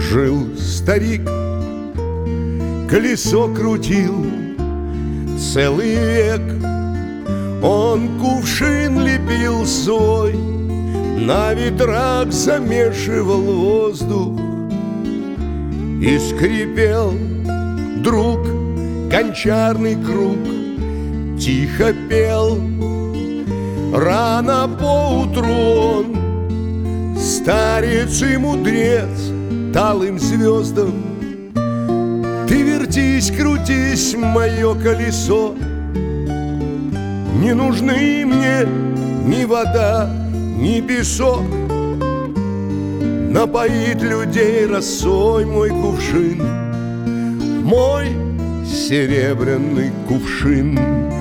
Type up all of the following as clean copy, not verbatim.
Жил старик, колесо крутил целый век. Он кувшин лепил свой, на ветрах замешивал воздух. И скрипел друг гончарный круг, тихо пел. Рано поутру он, старец и мудрец, талым звездам: ты вертись, крутись, мое колесо. Не нужны мне ни вода, ни песок. Напоит людей росой мой кувшин, мой серебряный кувшин.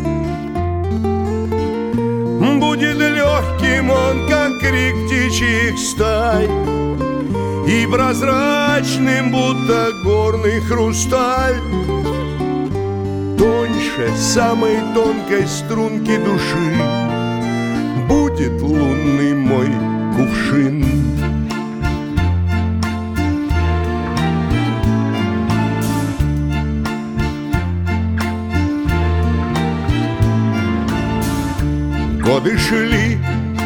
Будет легким он, как крик птичьих стай, и прозрачным, будто горный хрусталь. Тоньше самой тонкой струнки души будет лунный мой кувшин. Годы шли,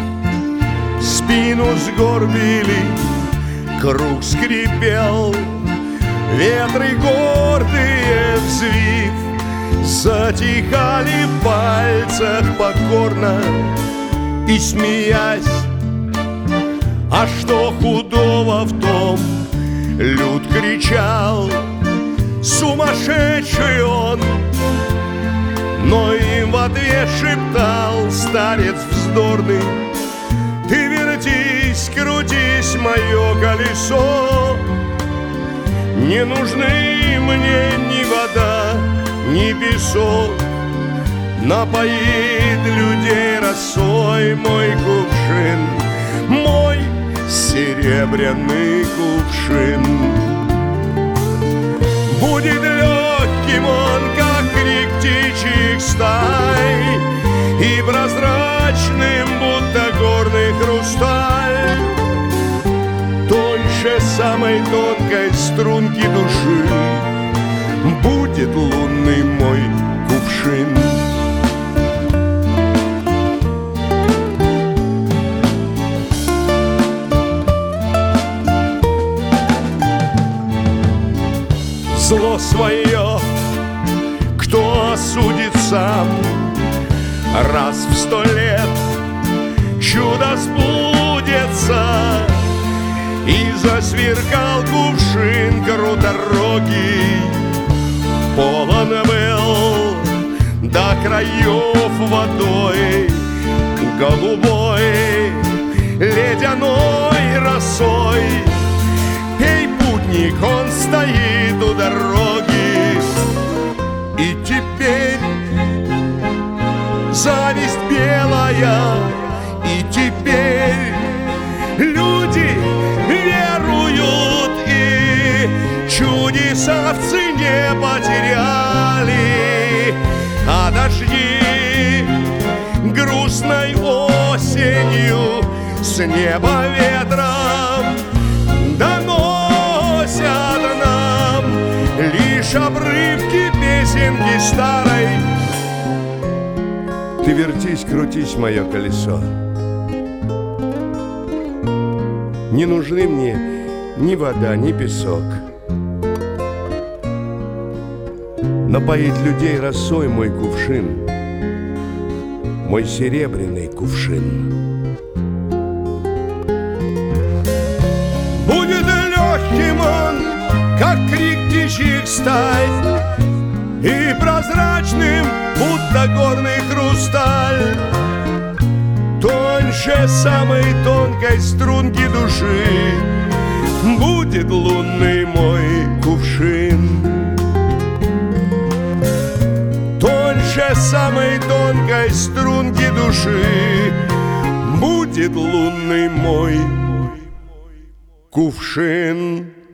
спину сгорбили, круг скрипел, ветры гордые взвив затихали в пальцах покорно и смеясь. А что худого в том, люд кричал, сумасшедший он. Но им в ответ шептал старец вздорный: ты вертись, крутись, мое колесо. Не нужны мне ни вода, ни песок. Напоит людей росой мой кувшин, мой серебряный кувшин. Будет легким он, как крик птичьих стай, и прозрачным, будто горный хрусталь. Тоньше самой тонкой струнки души будет лунный мой кувшин. Зло свое кто осудит сам? Раз в 100 лет чудо сбудется. И засверкал кувшин круторогий, полон был до краев водой голубой, ледяной росой. Эй, путник, он стоит у дороги, и теперь зависть белая, и теперь люди веруют и чудеса в цене потеряли. А дожди грустной осенью с неба ветром доносят нам лишь обрывки песенки старой. Ты вертись, крутись, мое колесо. Не нужны мне ни вода, ни песок. Напоит людей росой мой кувшин, мой серебряный кувшин. Будет легким он, как крик птичьих стай, и прозрачным, будто горный хрусталь. Тоньше самой тонкой струнки души будет лунный мой кувшин. Тоньше самой тонкой струнки души будет лунный мой кувшин.